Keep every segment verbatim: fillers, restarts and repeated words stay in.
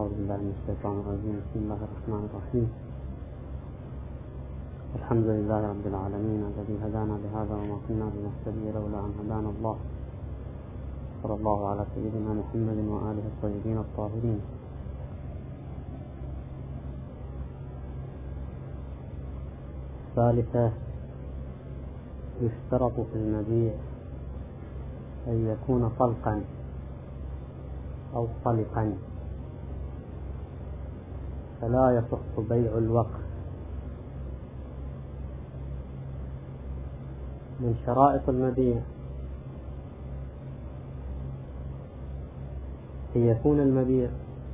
أعوذ بالله من الشيطان الرجيم. بسم الله الرحمن الرحيم. الحمد لله رب العالمين الذي هدانا لهذا وما كنا لنهتدي لولا أن هدانا الله. صلى الله على سيدنا محمد وآله الطيبين الطاهرين. ثالثة: يشترط في المبيع أن يكون طلقا أو طلقا، فلا يصح بيع الوقف. من شرائط المبيع أن يكون المبيع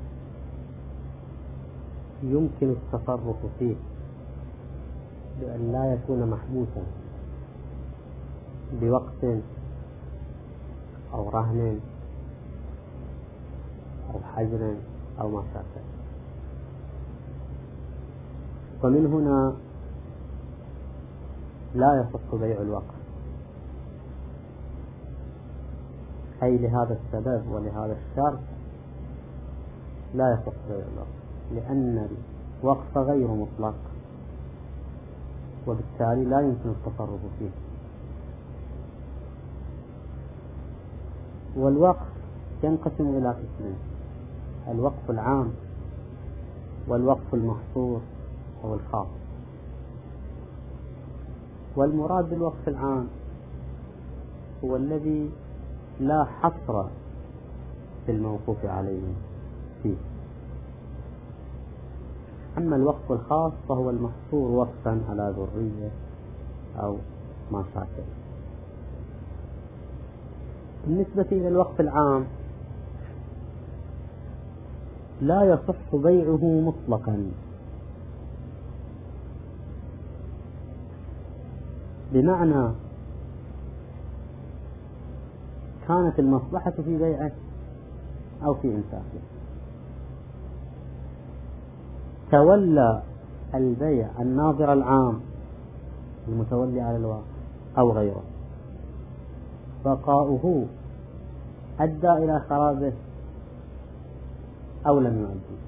يمكن التصرف فيه بأن لا يكون محبوسا بوقت أو رهن أو حجر أو ما شابه. ومن هنا لا يصح بيع الوقف، أي لهذا السبب ولهذا الشرط لا يصح بيع الوقف، لأن الوقف غير مطلق وبالتالي لا يمكن التصرف فيه. والوقف ينقسم إلى قسمين: الوقف العام والوقف المحصور أو الخاص. والمراد بالوقف العام هو الذي لا حصر في الموقوف عليه فيه، أما الوقف الخاص فهو المحصور وقفا على ذرية أو ما شاكل. بالنسبة إلى الوقف العام لا يصح بيعه مطلقا، بمعنى كانت المصلحة في بيعه أو في إمساكه. تولى البيع الناظر العام المتولي على الوقف أو غيره، بقاؤه أدى إلى خرابه أو لم يؤدي.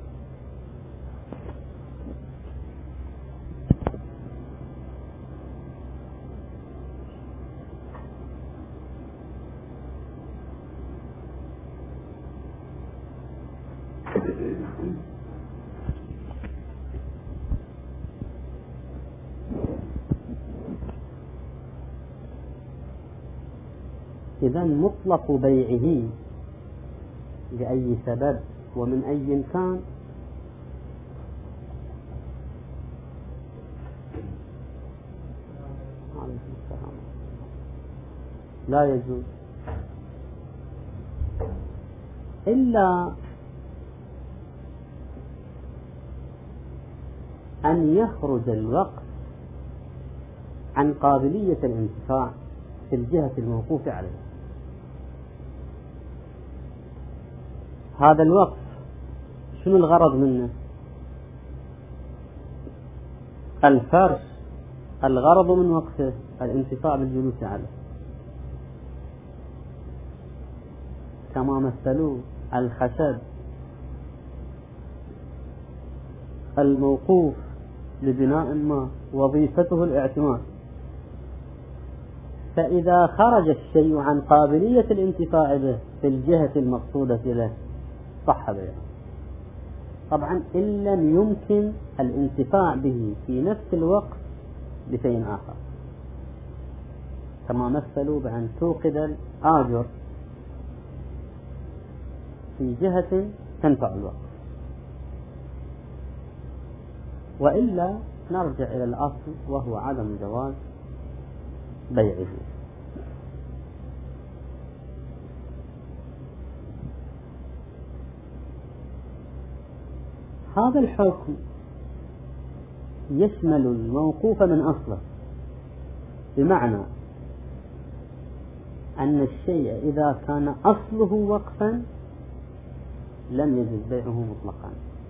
إذن مطلق بيعه لأي سبب ومن أي كان لا يجوز، إلا أن يخرج الوقف عن قابلية الانتفاع في الجهة الموقوف عليها. هذا الوقف شنو الغرض منه؟ الفرش. الغرض من وقفه الانتفاع بالجلوس عليه، كما مثلوا الخشب الموقوف لبناء ما وظيفته الاعتماد، فإذا خرج الشيء عن قابلية الانتفاع به في الجهة المقصودة له صح بيعه. طبعا إن لم يمكن الانتفاع به في نفس الوقت بشيء آخر، كما مثلوا بأن توقد الآجر في جهة تنفع الوقت، وإلا نرجع إلى الأصل وهو عدم جواز بيعه. هذا الحكم يشمل الموقوف من أصله، بمعنى أن الشيء إذا كان أصله وقفا لم يجوز بيعه مطلقا.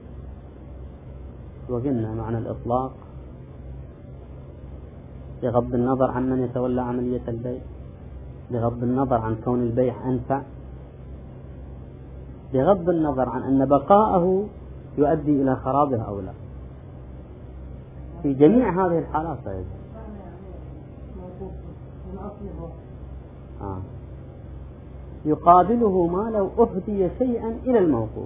وقلنا معنى الإطلاق بغض النظر عن من يتولى عملية البيع، بغض النظر عن كون البيع أنفع، بغض النظر عن أن بقاءه يؤدي إلى خرابها أو لا. في جميع هذه الحالات طيب. آه. يقابله ما لو أهدي شيئا إلى الموقوف.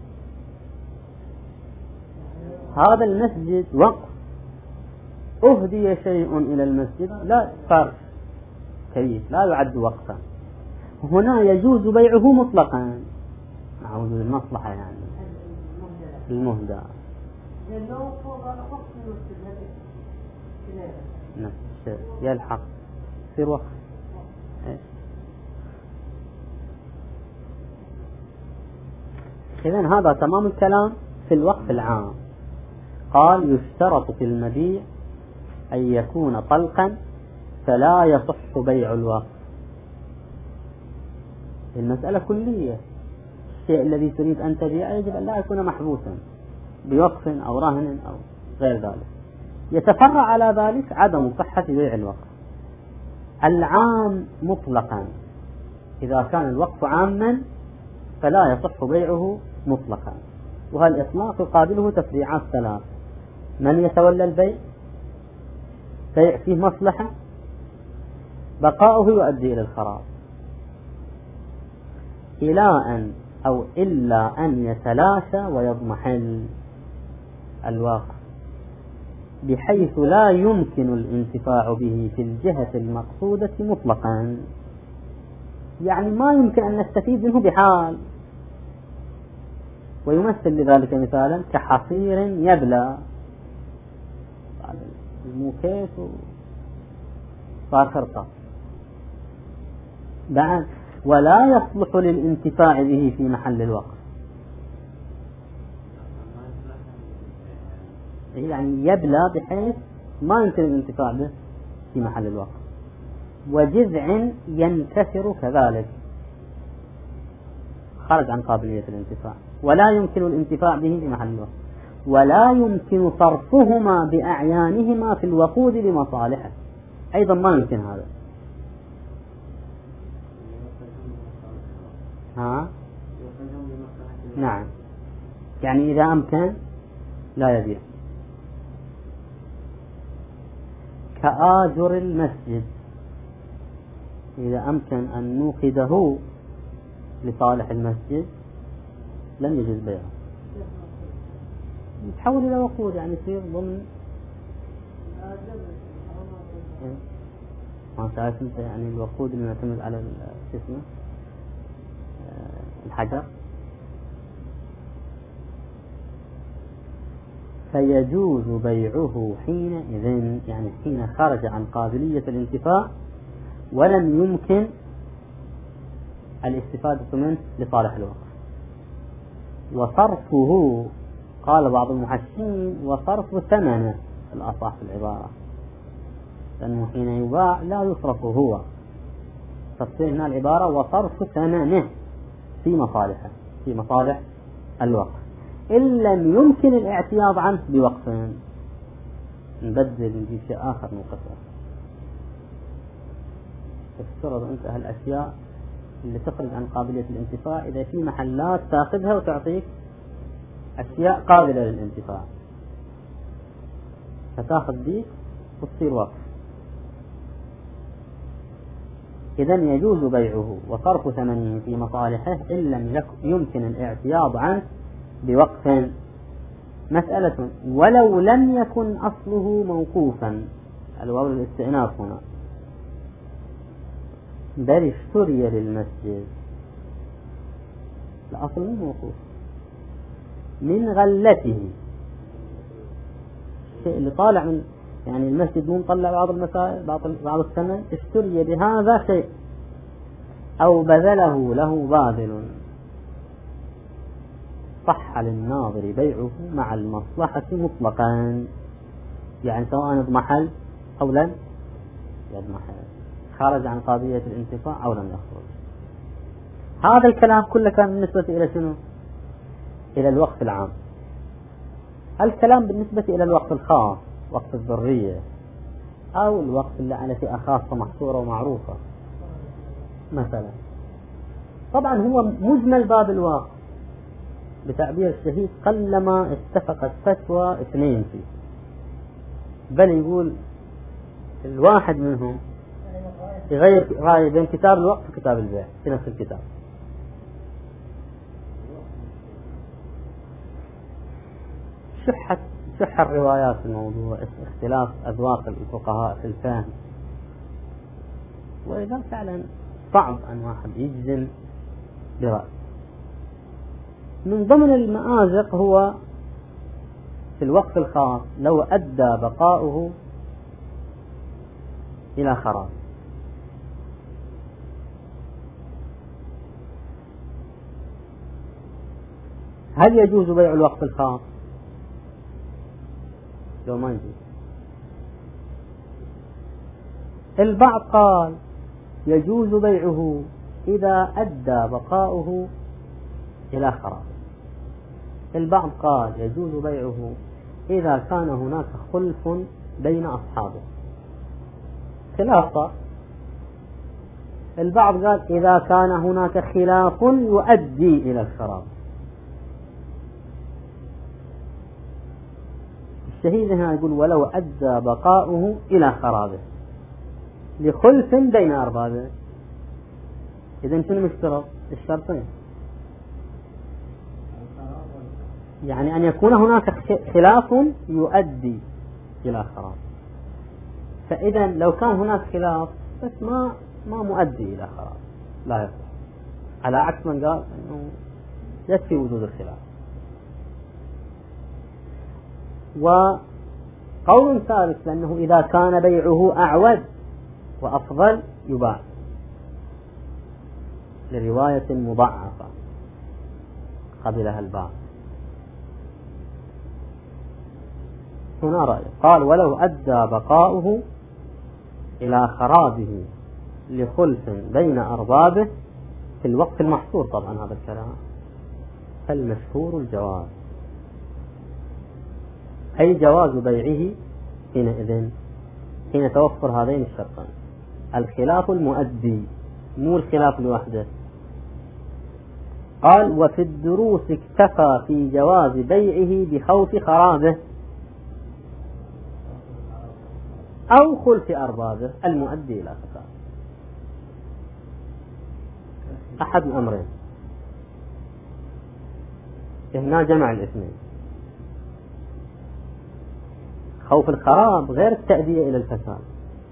هذا المسجد وقف، أهدي شيء إلى المسجد لا صار كيف، لا يعد وقفا. هنا يجوز بيعه مطلقا مع وجود المصلحة، يعني المهدى نفس الشيء يلحق يصير وقف. إذن هذا تمام الكلام في الوقف العام. قال يشترط في المبيع أن يكون طلقا فلا يصح بيع الوقف. المسألة كلية، الشيء الذي تريد أن تبيع يجب أن لا يكون محبوسا بوقف أو رهن أو غير ذلك. يتفرع على ذلك عدم صحة بيع الوقف. العام مطلقا إذا كان الوقف عاما فلا يصح بيعه مطلقا، وهالإطلاق يقابله تفريعات ثلاث: من يتولى البيع، بيع فيه مصلحة، بقاؤه يؤدي إلى الخراب، إلى أن أو إلا أن يتلاشى ويضمحل الواقع بحيث لا يمكن الانتفاع به في الجهة المقصودة مطلقا. يعني ما يمكن أن نستفيد منه بحال. ويمثل لذلك مثالا كحصير يبلى، الموكيت وصار خرطة بعد، ولا يصلح للانتفاع به في محل الوقف. يعني يبلى بحيث ما يمكن الانتفاع به في محل الوقف. وجذع ينكسر كذلك خرج عن قابلية الانتفاع، ولا يمكن الانتفاع به في محل الوقف، ولا يمكن صرفهما بأعيانهما في الوقود لمصالحه، أيضا ما يمكن هذا. ها؟ نعم، يعني إذا أمكن لا يبيع. كآجر المسجد إذا أمكن أن نوقده لصالح المسجد لم يجوز بيعه، يتحول إلى وقود، يعني يصير ضمن ما تعرف أنت يعني الوقود اللي يعتمد على اسمه الحجر. فيجوز بيعه حينئذ، يعني حين خرج عن قابلية الانتفاع ولم يمكن الاستفادة منه لصالح الوقف. وصرفه قال بعض المحشين وصرف ثمنه الأصح في العبارة، لأنه حين يباع لا يصرف هو، تصير هنا العبارة وصرف ثمنه في مصالحه في مصالح الوقف، إن لم يمكن الاعتياض عنه بوقف. نبدل نجيب شيء آخر منقطع. تفترض أنت هالأشياء اللي تخرج عن قابلية الانتفاع إذا في محلات تأخذها وتعطيك أشياء قابلة للانتفاع، فتأخذ دي وتصير وقف. إذن يجوز بيعه وصرف ثمنه في مصالحه إن لم يمكن الاعتياض عنه بوقف. مسألة: ولو لم يكن أصله موقوفا، الواو الاستئناف هنا، بل اشتري للمسجد، الأصل مو موقوف، من غلته، الشيء اللي طالع من يعني المسجد مو مطلع بعض المسائل بعض بعض الثمن، اشتري بهذا شيء أو بذله له باذل، صح للناظر بيعه مع المصلحة مطلقا، يعني سواء اضمحل أو لم يضمحل، خرج عن قابلية الانتفاع أو لم يخرج. هذا الكلام كله كان بالنسبة إلى شنو؟ إلى الوقف العام. الكلام بالنسبة إلى الوقف الخاص، وقف الذرية أو الوقف اللي على فئة خاصة محصورة ومعروفة مثلا، طبعا هو مجمل باب الوقف، بتعبير الشهيد قلما اتفقت فتوى اثنين فيه، بل يقول الواحد منهم يغير رأي بين كتاب الوقف وكتاب البيع في نفس الكتاب. شحت شح الروايات في الموضوع، اختلاف أذواق الفقهاء في الفهم، وإذا فعلا صعب أن واحد يجزم برأي. من ضمن المآزق هو في الوقف الخاص لو أدى بقاؤه إلى خراب. هل يجوز بيع الوقف الخاص؟ لو ما يجوز. البعض قال يجوز بيعه إذا أدى بقاؤه إلى خراب. البعض قال يجوز بيعه إذا كان هناك خلف بين أصحابه، خلاف. البعض قال إذا كان هناك خلاف يؤدي إلى الخراب. الشهيد هنا يقول ولو أدى بقاؤه إلى خرابه لخلف بين أربابه. إذن شنو مشترط؟ الشرطين، يعني أن يكون هناك خلاف يؤدي إلى خراب. فإذا لو كان هناك خلاف بس ما ما مؤدي إلى خراب لا يصح، على عكس من قال أنه يكفي وجود الخلاف. وقول ثالث لأنه إذا كان بيعه أعود وأفضل يباع لرواية مضاعفة قبلها البعض. هنا رأي قال ولو أدى بقاؤه إلى خرابه لخلف بين أربابه في الوقت المحصور. طبعا هذا الكلام فالمشهور الجواز، أي جواز بيعه حينئذ حين توفر هذين الشرطين، الخلاف المؤدي مو الخلاف لوحده. قال وفي الدروس اكتفى في جواز بيعه بخوف خرابه أو خلف أربابه المؤدي إلى فساد. أحد الأمرين، هنا جمع الاثنين. خوف الخراب غير التأدية إلى الفساد،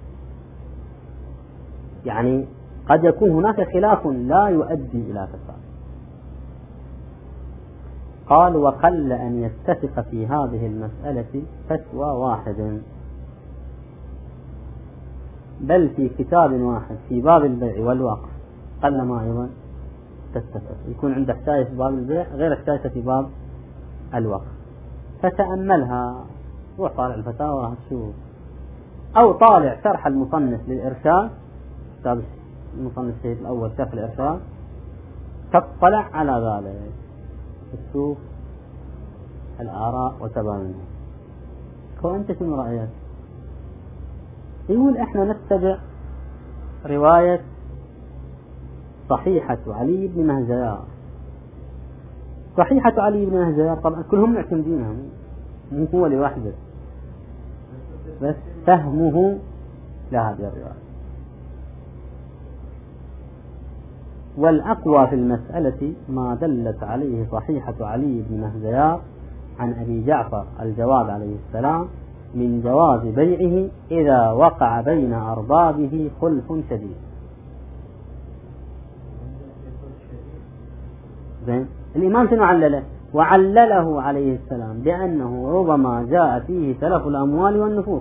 يعني قد يكون هناك خلاف لا يؤدي إلى فساد. قال وقل أن يتفق في هذه المسألة فتوى واحد، بل في كتاب واحد في باب البيع والوقف قل ما أيضا تتفق، يكون عند احتاج في باب البيع غير احتاج في باب الوقف. فتأملها، روح طالع الفتاوى شوف، أو طالع شرح المصنف للإرشاد، كتاب المصنف الشهيد الأول شرح الإرشاد، تطلع على ذلك تشوف الآراء وتباينها. وأنت شنو رأيك؟ يقول احنا نتبع رواية صحيحة علي بن مهزيار. صحيحة علي بن مهزيار طبعا كلهم معتمدينها، مو هو لوحده، بس فهمه لهذه الرواية. والأقوى في المسألة ما دلت عليه صحيحة علي بن مهزيار عن أبي جعفر الجواد عليه السلام من جواز بيعه إذا وقع بين أربابه خلف شديد. زين، الإمام شنو علله؟ وعلله عليه السلام بأنه ربما جاء فيه تلف الأموال والنفوس.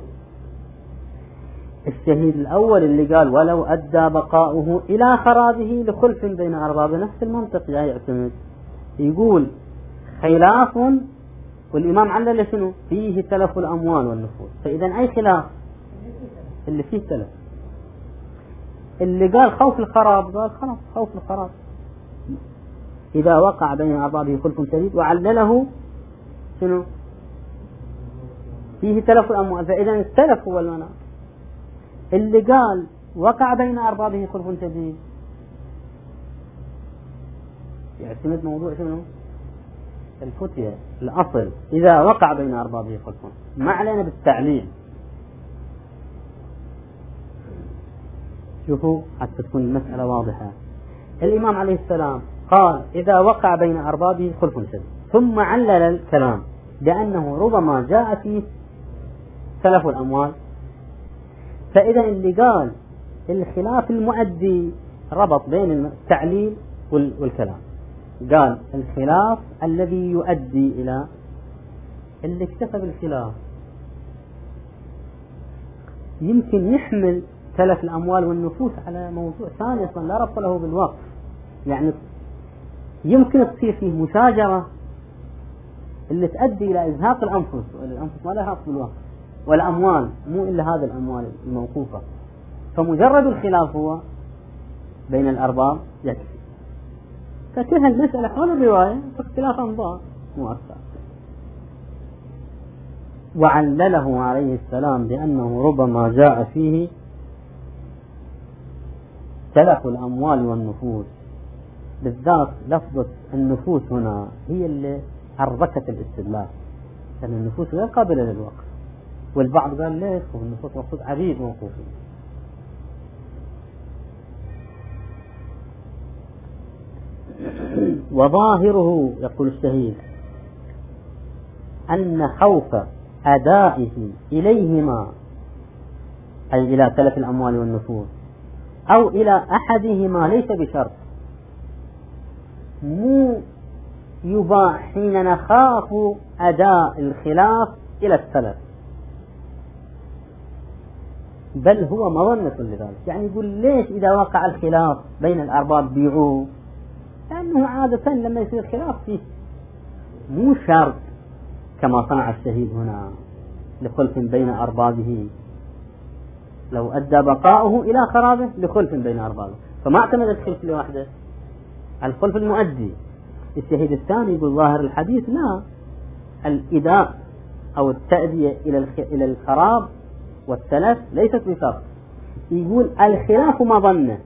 الشهيد الأول اللي قال ولو أدى بقاؤه إلى خرابه لخلف بين أربابه، نفس المنطق جاي يعتمد، يقول خلاف، والإمام علل شنو؟ فيه تلف الأموال والنفوس. فإذا أي خلاف؟ اللي فيه تلف. اللي قال خوف الخراب قال خلاص خوف الخراب إذا وقع بين أربابه خلف شديد، وعلله شنو؟ فيه تلف الأموال. فإذا التلف هو المنع. اللي قال وقع بين أربابه خلف شديد يعتمد موضوع شنو؟ الفتية الأصل إذا وقع بين أربابه خلف، ما علينا بالتعليل. شوفوا حتى تكون المسألة واضحة. الإمام عليه السلام قال إذا وقع بين أربابه خلف شديد، ثم علل الكلام بأنه ربما جاء فيه سلف الأموال. فإذا اللي قال الخلاف المؤدي ربط بين التعليل والكلام، قال الخلاف الذي يؤدي إلى اللي اكتسب الخلاف يمكن يحمل تلف الأموال والنفوس على موضوع ثاني أصلا لا ربط له بالوقف. يعني يمكن تصير فيه مشاجرة اللي تؤدي إلى إزهاق الأنفس، والأنفس ما لها حق بالوقف، والأموال مو إلا هذا الأموال الموقوفة. فمجرد الخلاف هو بين الأرباب يكفي. فكل هالمسألة حول الرواية اختلاف أنظار مؤثر. وعلله عليه السلام بأنه ربما جاء فيه تلف الأموال والنفوس، بالذات لفظة النفوس هنا هي اللي حركت الاستدلال، لأن النفوس غير قابلة للوقف. والبعض قال ليش والنفوس مقصود عبيد موقوفين. وظاهره يقول الشهيد أن خوف أدائه إليهما، أي إلى تلف الأموال والنفوس، أو إلى أحدهما ليس بشرط، مو يباح حين نخاف أداء الخلاف إلى التلف، بل هو مظنة لذلك. يعني يقول ليش إذا وقع الخلاف بين الأرباب بيعوه؟ لأنه عادة لما يصير خلاف فيه مو شرط كما صنع الشهيد هنا لخلف بين أربابه، لو أدى بقاؤه إلى خرابه لخلف بين أربابه، فما اعتمد الخلف لوحده، الخلف المؤدي. الشهيد الثاني يقول ظاهر الحديث لا، الإداء أو التأدية إلى الخراب والتلف ليست بشرط، يقول الخلاف مظنة.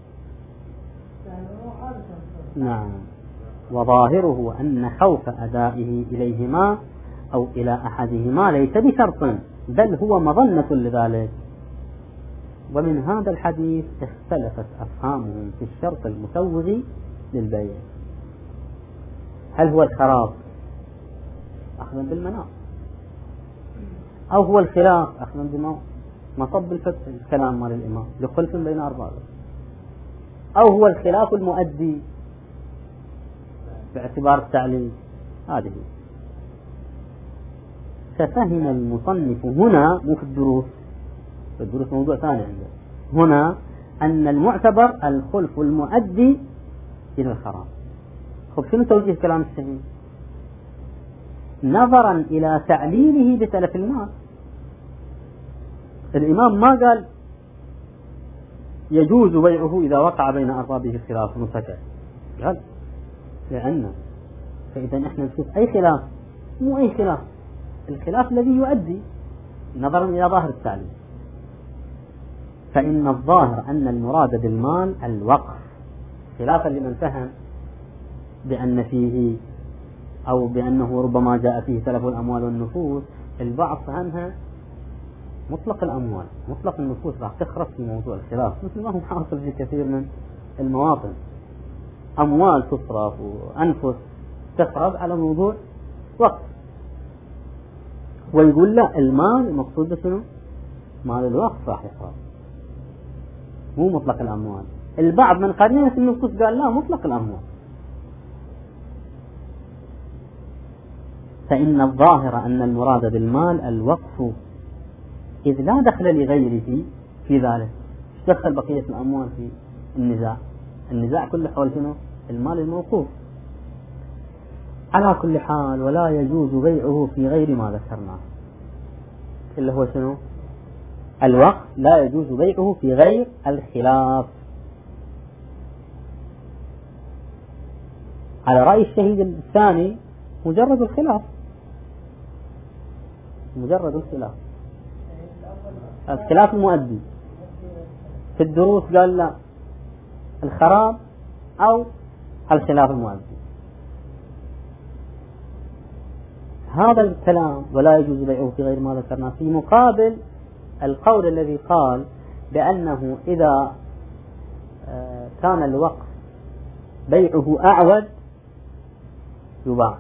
نعم. وظاهره أن خوف أدائه إليهما أو إلى أحدهما ليس بشرط، بل هو مظنة لذلك. ومن هذا الحديث اختلفت أفهامهم في الشرط المسوغ للبيع، هل هو الخراب أخذا بالمناط، أو هو الخلاف أخذا بما مصب الفتح الكلام مال الإمام لخلف بين أربابه، أو هو الخلاف المؤدي باعتبار التعليل. هذه ففهم المصنف هنا، مو في الدروس، في الدروس موضوع ثاني عنده، هنا أن المعتبر الخلف المؤدي إلى الخراب. خب شنو توجيه كلام الشهيد؟ نظرا إلى تعليله بتلف المال، الإمام ما قال يجوز بيعه إذا وقع بين أربابه خلاف مسكع، قال لأنه فإذا نحن نشوف أي خلاف، مو أي خلاف، الخلاف الذي يؤدي نظرا إلى ظاهر التعليل. فإن الظاهر أن المراد بالمال الوقف، خلافا لمن فهم بأن فيه أو بأنه ربما جاء فيه تلف الأموال والنفوس. البعض فهمها مطلق الأموال، مطلق النفوس راح تخرج في موضوع الخلاف، مثل ما هو حاصل في كثير من المواطن، أموال تصرف وأنفس تخرج على موضوع وقت. ويقول لا، المال المقصود شنو؟ مال الوقف راح يخرج، مو مطلق الأموال. البعض من قرينة النفوس قال لا، مطلق الأموال. فإن الظاهر أن المراد بالمال الوقف، إذ لا دخل لغيره في ذلك. دخل بقية الأموال في النزاع؟ النزاع كله حول شنو؟ المال الموقوف. على كل حال ولا يجوز بيعه في غير ما ذكرناه، اللي هو شنو؟ الوقف لا يجوز بيعه في غير الخلاف، على رأي الشهيد الثاني مجرد الخلاف، مجرد الخلاف الخلاف المؤدي. في الدروس قال لا، الخراب أو الخلاف المؤدي. هذا الكلام ولا يجوز بيعه في غير ما ذكرنا في مقابل القول الذي قال بأنه إذا كان الوقف بيعه أعود يباع.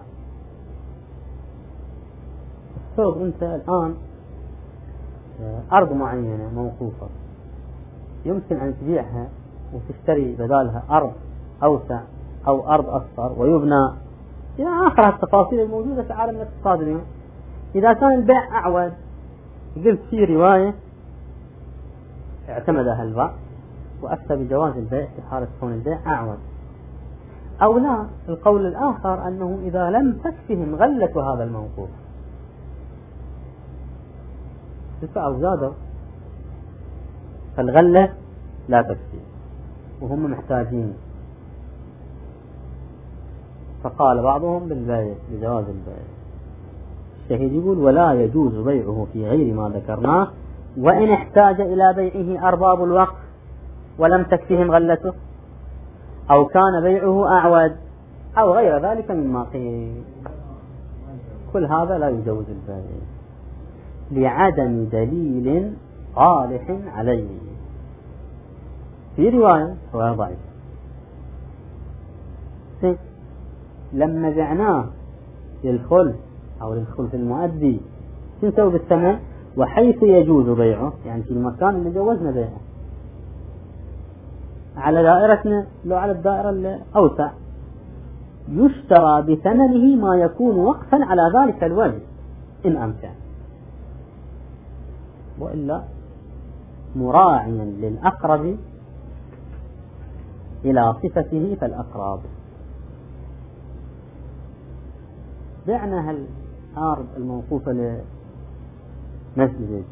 الصوت أنت الآن أرض معينة موقوفة يمكن أن تبيعها وتشتري بدالها أرض أوسع أو أرض أصغر ويبنى إلى آخر التفاصيل الموجودة في عالم الاقتصاد اليوم. إذا كان البيع أعود قلت في رواية اعتمدها البعض وأفتى بجواز البيع في حالة كون البيع أعود، أو لا القول الآخر أنه إذا لم تكفهم غلة هذا الموقوف أو زادوا فالغلة لا تكفي وهم محتاجين، فقال بعضهم بالبيع بجواز البيع. الشهيد يقول ولا يجوز بيعه في غير ما ذكرناه وإن احتاج إلى بيعه أرباب الوقف ولم تكفهم غلته أو كان بيعه أعود أو غير ذلك مما قيل. كل هذا لا يجوز البيع لعدم دليل صالح عليه. في رواية هو ضعيف لما بعناه للخلف أو للخلف المؤدي تنسوا بالثمن وحيث يجوز بيعه يعني في المكان اللي جوزنا بيعه على دائرتنا لو على الدائرة الأوسع يشترى بثمنه ما يكون وقفا على ذلك الوجه إن أمكن، وإلا مراعيا للأقرب إلى صفته فالأقرب. بعنا هالأرض الموقوفة لمسجد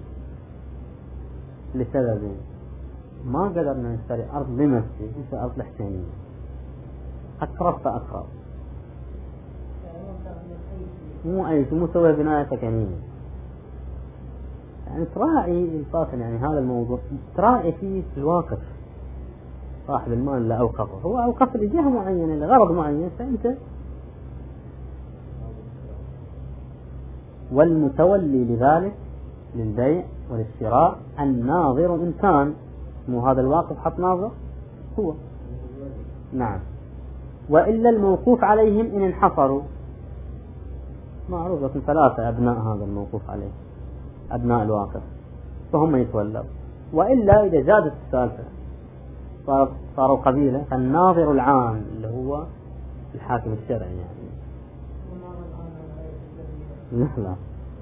لسبب ما قدرنا نشتري أرض لمسجد نشتري أرض لحسينية أقرب فأقرب مو أي مو سوى بناية سكنية يعني تراعي الفاصل يعني هذا الموضوع تراعي فيه الواقف صاحب المال لا أوقفه هو أوقف لجهة معينة لغرض معين فأنت والمتولي لذلك للبيع والاشتراء الناظر إن كان مو هذا الواقف حط ناظر هو نعم، وإلا الموقوف عليهم إن انحصروا معروف لكن ثلاثة أبناء هذا الموقوف عليه أبناء الواقف فهم يتولوا، وإلا إذا زادت الثالثة صاروا قبيلة فالناظر العام اللي هو الحاكم الشرعي يعني لا لا.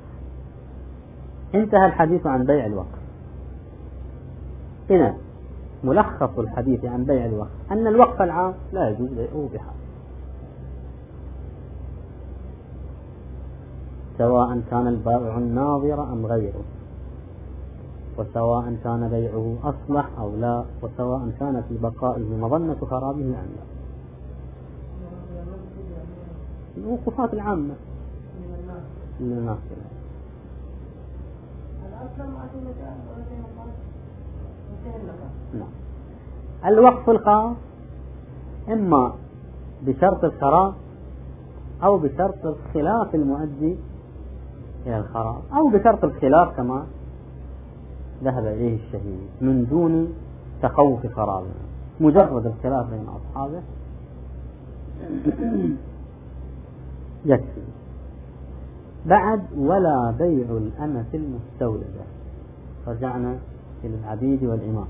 انتهى الحديث عن بيع الوقف. إذن ملخص الحديث عن بيع الوقف أن الوقف العام لا يجوز بيعه بحال سواء كان البائع الناظر أم غيره، وسواء كان بيعه أصلح أو لا، وسواء كان في بقائه مظنة خرابه أم لا. الوقوفات العامة للناس نعم. الوقف الخاص إما بشرط الخراب أو بشرط الخلاف المؤدي إلى الخراب أو بشرط الخلاف كما ذهب إليه الشهيد من دون تخوف خرابه، مجرد الخلاف بين أصحابه يكفي. بعد ولا بيع الأمة المستولدة، رجعنا إلى العبيد والإماء.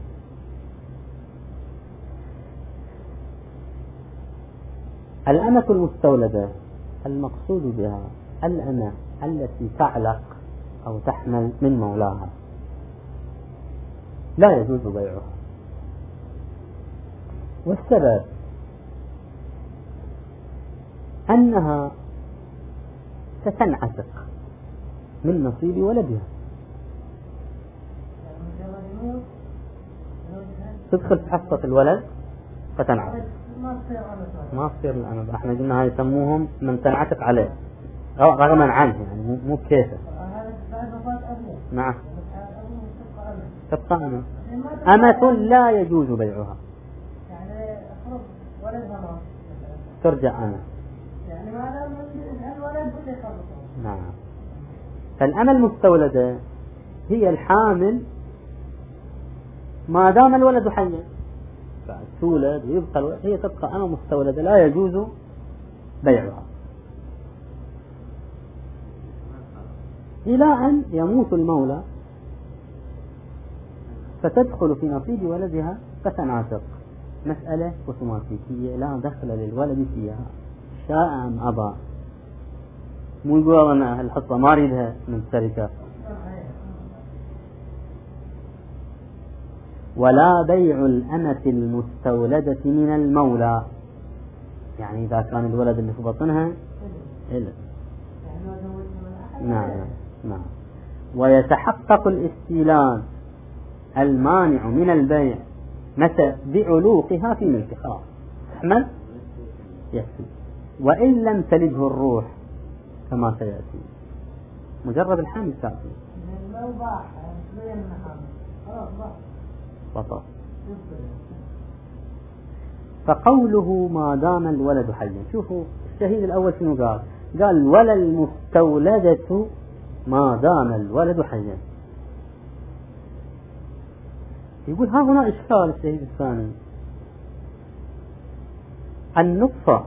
الأمة المستولدة المقصود بها الأمة التي تعلق أو تحمل من مولاها لا يجوز بيعها، والسبب أنها ستنعتق من نصيب ولدها، تدخل في حصة الولد فتنعتق ما تصير الأمة. احنا قلنا هاي يسموهم من تنعتق عليه رغما عنه يعني مو بكيفه. نعم تبقى أمة أمة لا يجوز بيعها يعني أخرج ولدها ما ترجع أمة يعني ما دام الولد بدي يخلصه نعم. فالأمة المستولدة هي الحامل ما دام الولد حيا، تولد ويبقى الولد، هي تبقى أمة مستولدة لا يجوز بيعها إلى أن يموت المولى فتدخل في نصيب ولدها فتنعتق. مسألة اوتوماتيكية لا دخل للولد فيها شاء أم أبى. مو يقول أنا الحصة ما أريدها من الشركة. ولا بيع الأمة المستولدة من المولى، يعني إذا كان الولد اللي في بطنها إلا. نعم نعم. ويتحقق الاستيلان المانع من البيع متى بعلوقها في ملك خلاص تحمل يكفي، وإن لم تلده الروح كما سيأتي، مجرد الحمل كافي. بطل. فقوله ما دام الولد حيا، شوفوا الشهيد الأول شنو قال؟ قال ولا المستولدة ما دام الولد حيا. يقول ها هنا إشكال. الشهيد الثاني النطفة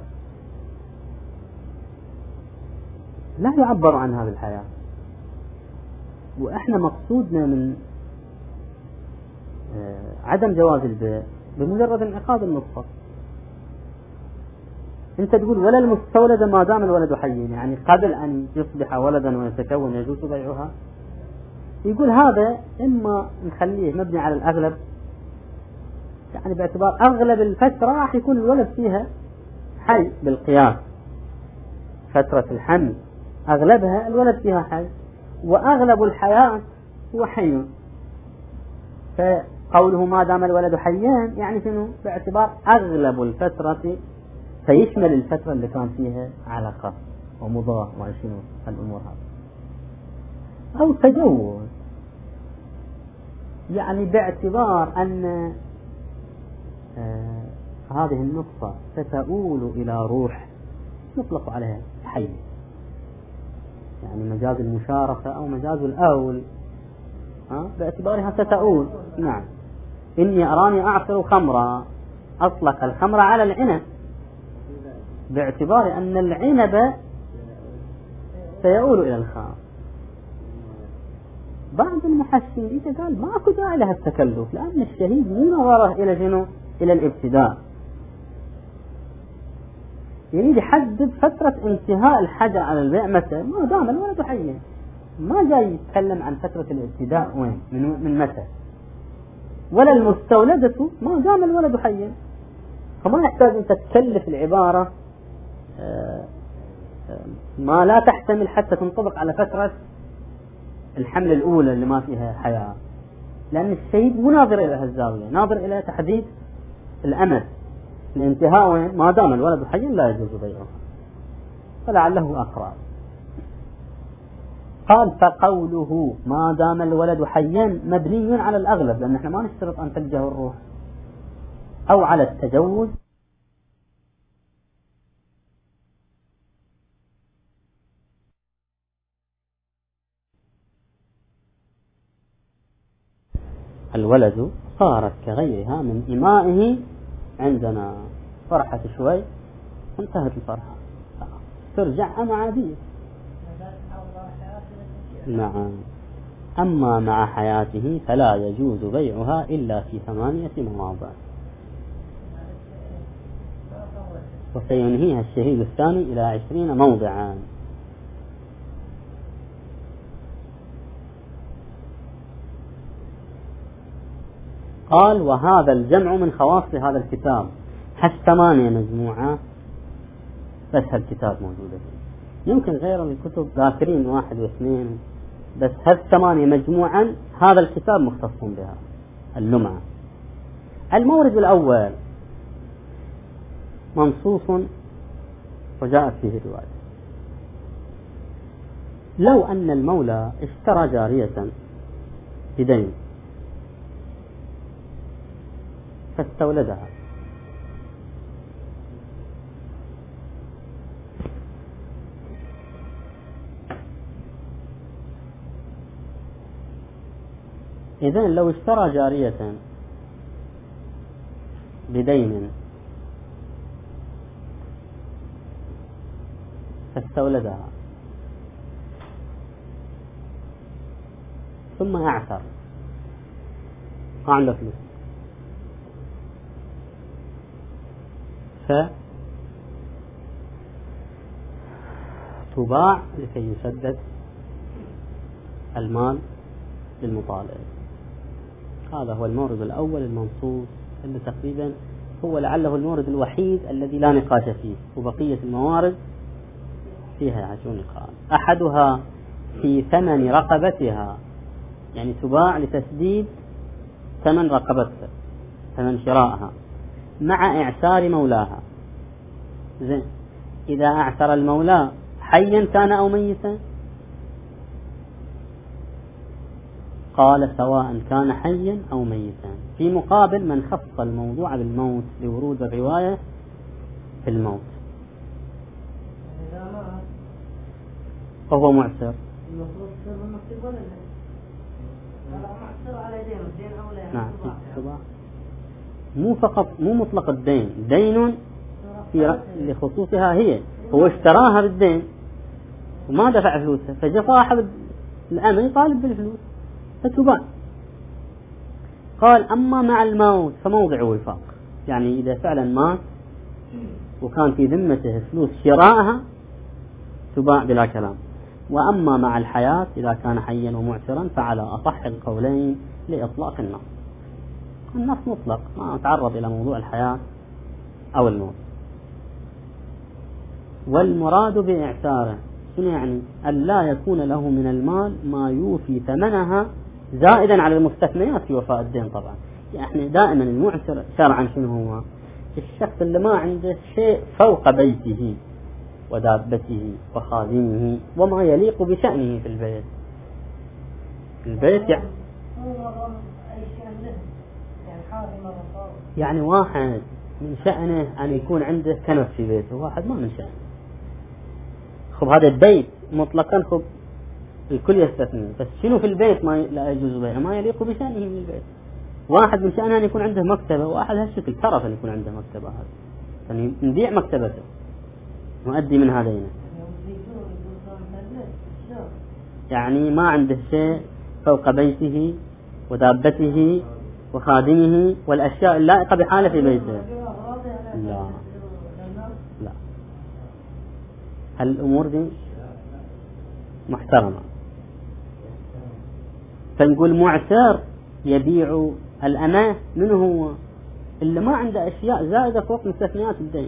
لا يعبر عنها بالحياة، وإحنا مقصودنا من عدم جواز البيع بمجرد انعقاد النطفة. انت تقول ولا المستولدة ما دام الولد حي، يعني قبل ان يصبح ولدا ويتكون يجوز بيعها. يقول هذا اما نخليه مبني على الاغلب، يعني باعتبار اغلب الفترة راح يكون الولد فيها حي بالقياس، فترة الحمل اغلبها الولد فيها حي، واغلب الحياة هو حي. فقوله ما دام الولد حيان يعني شنو؟ باعتبار اغلب الفترة، فيشمل الفترة اللي كان فيها علقة ومضاة وشنو الأمور هذه. أو تجوز، يعني باعتبار أن آه هذه النقطة ستؤول إلى روح يطلق عليها حي، يعني مجاز المشاركة أو مجاز الأول ها باعتبارها ستؤول. نعم. إني أراني أعصر خمرا، أطلق الخمر على العنب باعتبار أن العنب سيؤول إلى الخام. بعض المحسنين قال ما أكو داعي لها التكلف، لأن الشهيد مو نظره إلى جنو إلى الابتداء، يريد يحدد فترة انتهاء الحجر على البيع متى ما دام الولد حيا، ما جاي يتكلم عن فترة الابتداء وين من, من متى. ولا المستولدة ما دام الولد حيا، فما يحتاج أن تتكلف العبارة ما لا تحتمل حتى تنطبق على فترة الحمل الأولى اللي ما فيها حياة، لأن الشهيد مو ناظر إلى هالزاوية، ناظر إلى تحديد الأمد الانتهاء وين ما دام الولد حيا لا يجوز بيعه، فلعله أقرأ. قال فقوله ما دام الولد حيا مبني على الأغلب، لأن احنا ما نشترط أن تلجه الروح، أو على التجوز الولد صارت كغيرها من إمائه عندنا، فرحت شوي انتهت الفرحة ترجع أم عادية. نعم. أما مع حياته فلا يجوز بيعها إلا في ثمانية مواضع، وسينهيها الشهيد الثاني إلى عشرين موضعا. قال وهذا الجمع من خواص هذا الكتاب، هالثمانية مجموعة بس هالكتاب موجودة، يمكن غير الكتب ذاكرين واحد واثنين، بس هالثمانية مجموعا هذا الكتاب مختص بها اللمعة. المورد الأول منصوص وجاءت فيه الرواية: لو أن المولى اشترى جارية بدين فاستولدها إذن لو اشترى جارية بدين فاستولدها ثم أعثر ما عنده فلوس فتباع لكي يسدد المال للمطالب. هذا هو المورد الأول المنصوص اللي تقريبا هو لعله المورد الوحيد الذي لا نقاش فيه، وبقية الموارد فيها يعجون نقاش. أحدها في ثمن رقبتها، يعني تباع لتسديد ثمن رقبتها، ثمن شرائها مع إعسار مولاها. زين، إذا أعسر المولى حيا كان أو ميتا؟ قال سواء كان حيا أو ميتا، في مقابل من خص الموضوع بالموت لورود الرواية في الموت. وهو معسر نعم، مو فقط مو مطلق الدين، دين في لخصوصها هي، هو اشتراها بالدين وما دفع فلوسها، فجاء صاحب الأمن يطالب بالفلوس فتباع. قال أما مع الموت فموضع وفاق، يعني إذا فعلا مات وكان في ذمته فلوس شرائها تباع بلا كلام. وأما مع الحياة إذا كان حيا ومعسرا فعلى أصح القولين لإطلاق النص. النص مطلق ما تعرض إلى موضوع الحياة أو الموت. والمراد بإعساره شنو يعني؟ أن لا يكون له من المال ما يوفي ثمنها زائدا على المستثنيات في وفاء الدين. طبعا يعني دائما المعسر شرعا شنو هو؟ الشخص اللي ما عنده شيء فوق بيته ودابته وخادمه وما يليق بشأنه في البيت. البيت يعني, يعني واحد من شأنه أن يكون عنده كنف في بيته، واحد ما من شأنه. خب هذا البيت مطلقا خب الكل يستثني، بس شنو في البيت ما لا يجوز بيعه، ما يليق بشأنه من البيت. واحد من شأنه أن يكون عنده مكتبة، واحد هالشكل ترف أن يكون عنده مكتبة، هذا يعني نبيع مكتبته نؤدي من هذين. يعني ما عنده شيء فوق بيته ودابته وخادمه والأشياء اللائقة بحاله في بيته. لا لا، هالأمور دي محترمة. فنقول معسر يبيع الأماه، من هو اللي ما عنده أشياء زائدة فوق مستثنيات الدين.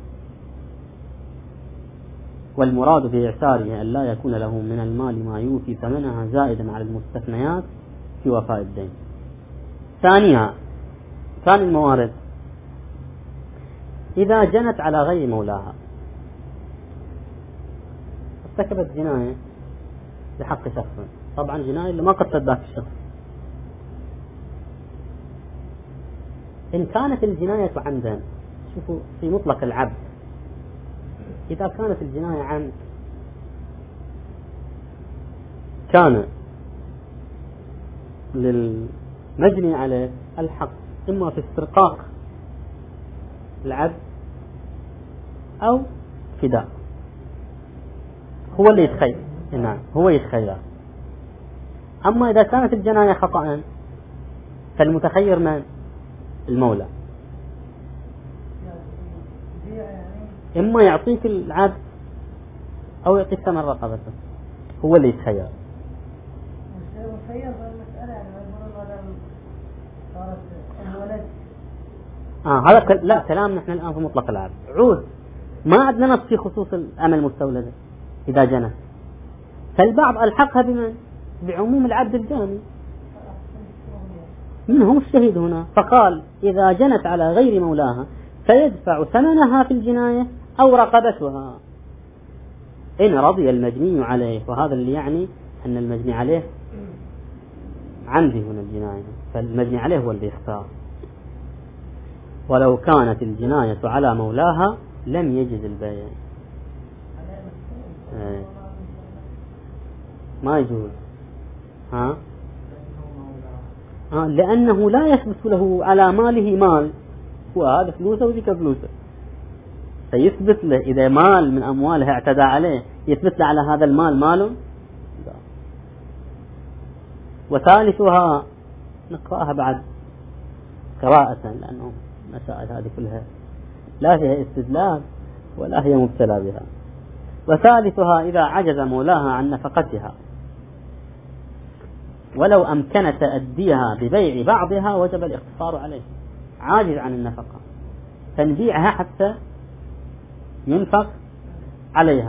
والمراد بإعساره أن لا يكون له من المال ما يوفي ثمنها زائدا على المستثنيات في وفاء الدين. ثانيا ثاني الموارد إذا جنت على غير مولاها، ارتكبت جناية بحق شخص، طبعا جناية اللي ما قصد ذاك الشخص. إن كانت الجناية عمدا، شوفوا في مطلق العبد، إذا كانت الجناية عمد كان للمجني عليه الحق إما في استرقاق العبد أو فداء، هو اللي يتخير. نعم هو يتخير. أما إذا كانت الجناية خطأ فالمتخير من؟ المولى. إما يعطيك العبد أو يعطيك ثمن رقبته، هو اللي يتخير. آه هذا ك... لا كلام نحن الآن في مطلق العبد. عود ما عندنا نص في خصوص الأمة المستولدة إذا جنت، فالبعض ألحقها بمن؟ بعموم العبد الجاني، منهم الشهيد هنا، فقال إذا جنت على غير مولاها فيدفع ثمنها في الجناية أو رقبتها إن رضي المجني عليه. وهذا اللي يعني أن المجني عليه عندي هنا الجناية، فالمجني عليه هو اللي يختار. ولو كانت الجناية على مولاها لم يجز البيع، ما يجوز. ها لأنه لا يثبت له على ماله مال، هو هذا فلوسه وذيك فلوسه، فيثبت له إذا مال من أمواله اعتدى عليه يثبت له على هذا المال ماله. وثالثها نقرأها بعد قراءة لأنه مسائل هذه كلها لا فيها استدلال ولا هي مبتلى بها. وثالثها إذا عجز مولاها عن نفقتها ولو أمكن تأديها ببيع بعضها وجب الاقتصار عليه، عاجز عن النفقة فنبيعها حتى ينفق عليها.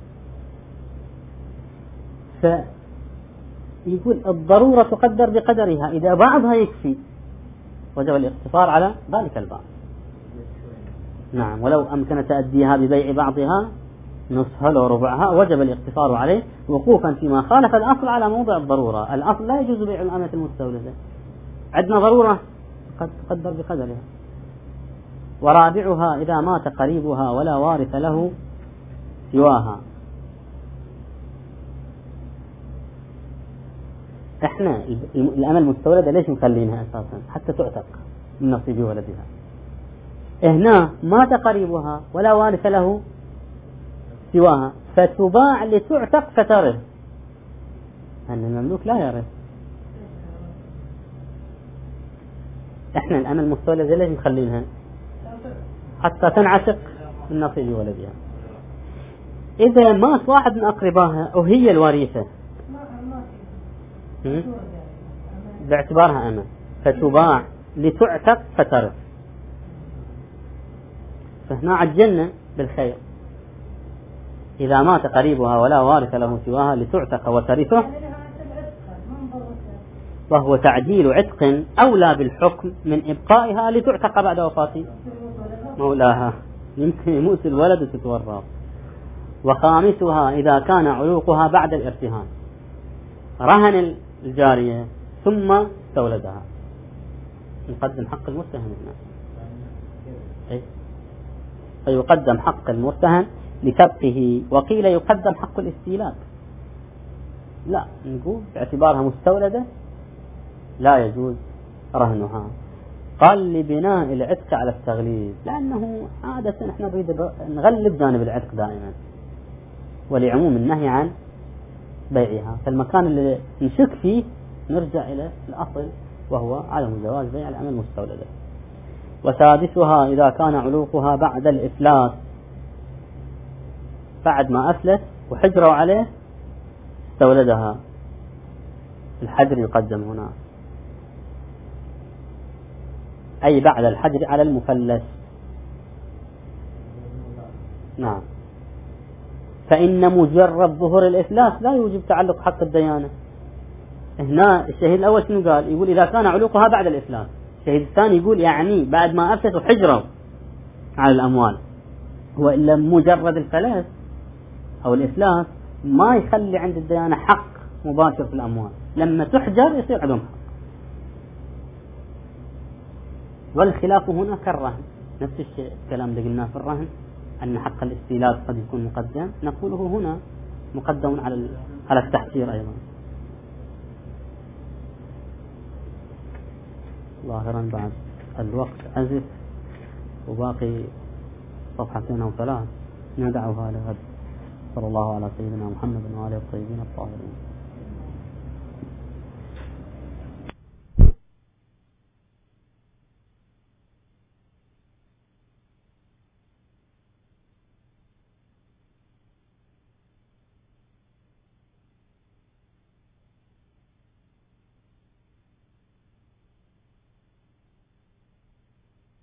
فيقول الضرورة تقدر بقدرها، إذا بعضها يكفي وجب الاقتصار على ذلك البعض. نعم، ولو أمكن تأديها ببيع بعضها نصفها لو ربعها وجب الاقتصار عليه وقوفا فيما خالف الأصل على موضع الضرورة. الأصل لا يجوز بيع الأمة المستولدة، عندنا ضرورة قد تقدر بقدرها. ورابعها إذا مات قريبها ولا وارث له سواها. احنا الأمة المستولدة ليش نخلينها أساسا؟ حتى تعتق من نصيب ولدها. هنا مات قريبها ولا وارث له سواها فتباع لتعتق فترث، أن المملوك لا يرث. احنا الأمة المستولدة ليش نخلينها؟ حتى تنعتق من نصيب ولدها. إذا مات واحد من أقربائها وهي الوريثة باعتبارها أمة فتباع لتعتق فترث، فهنا عجلنا بالخير. إذا مات قريبها ولا وارث له سواها لتعتق وترثه، وهو تعجيل عتق أولى بالحكم من إبقائها لتعتق بعد وفاة مولاها، يمكن يموت الولد وتتورط. وخامسها إذا كان علوقها بعد الارتهان، رهن الجارية ثم استولدها، نقدم حق المرتهن هنا، فيقدم حق المرتهن لسبقه. وقيل يقدم حق الاستيلاد، لا نقول باعتبارها مستولدة لا يجوز رهنها. قال لبناء العتق على التغليب، لأنه عادة احنا نريد نغلب جانب العتق دائما، ولعموم النهي عن بيعها، فالمكان اللي نشك فيه نرجع إلى الأصل وهو عدم جواز بيع الأمة المستولدة. وسادسها إذا كان علوقها بعد الإفلاس، بعد ما أفلت وحجروا عليه استولدها، الحجر يقدم هنا، أي بعد الحجر على المفلس. نعم، فإن مجرد ظهور الإفلاس لا يوجب تعلق حق الديانة. هنا الشهيد الأول شنو قال؟ يقول إذا كان علوقها بعد الإفلاس. الشهيد الثاني يقول يعني بعد ما أفلت وحجروا على الأموال. وإلا مجرد الفلاس أو الإفلاس ما يخلي عند الديانة حق مباشر في الأموال، لما تحجر يصير عندهم حق. والخلاف هنا كالرهن، نفس الشيء الكلام اللي قلناه في الرهن أن حق الاستيلاد قد يكون مقدم، نقوله هنا مقدم على على التحجير أيضا. ظاهرا بعد الوقت أزف وباقي صفحتين أو ثلاث ندعوها لغد. صلى الله على سيدنا محمد وآله الطيبين الطاهرين.